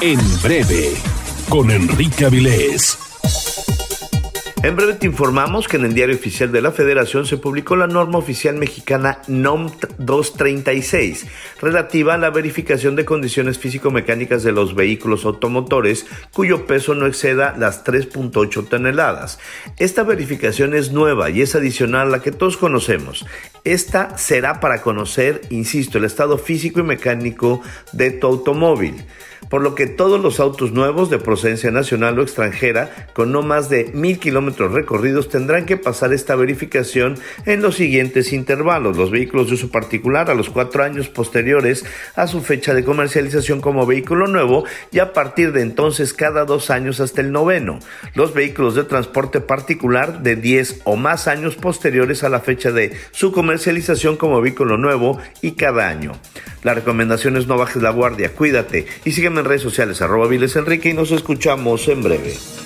En breve, con Enrique Avilés. En breve te informamos que en el Diario Oficial de la Federación se publicó la norma oficial mexicana NOM 236, relativa a la verificación de condiciones físico-mecánicas de los vehículos automotores cuyo peso no exceda las 3.8 toneladas. Esta verificación es nueva y es adicional a la que todos conocemos. Esta será para conocer, insisto, el estado físico y mecánico de tu automóvil, por lo que todos los autos nuevos de procedencia nacional o extranjera con no más de 1,000 kilómetros recorridos tendrán que pasar esta verificación en los siguientes intervalos. Los vehículos de uso particular a los 4 años posteriores a su fecha de comercialización como vehículo nuevo y a partir de entonces cada 2 años hasta el 9º. Los vehículos de transporte particular de 10 o más años posteriores a la fecha de su comercialización como vehículo nuevo y cada año. La recomendación es no bajes la guardia, cuídate y sígueme en redes sociales @Avilés Enrique y nos escuchamos en breve.